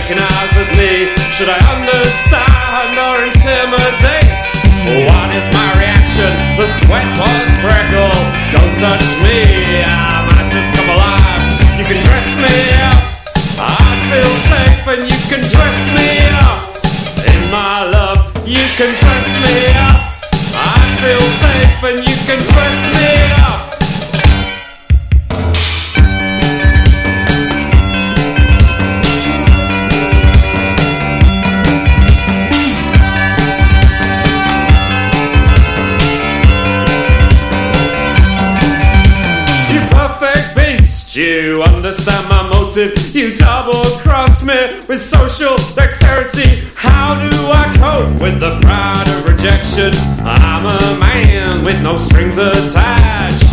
recognize with me? Should I understand or intimidate? What is my reaction? The sweat was prickle. Don't touch me, I might just come alive. You can dress me up, I'd feel safe, and you can dress me up. In my love, you can dress me up. I'd feel safe, and you can dress me up. You understand my motive. You double-cross me with social dexterity. How do I cope with the pride of rejection? I'm a man with no strings attached.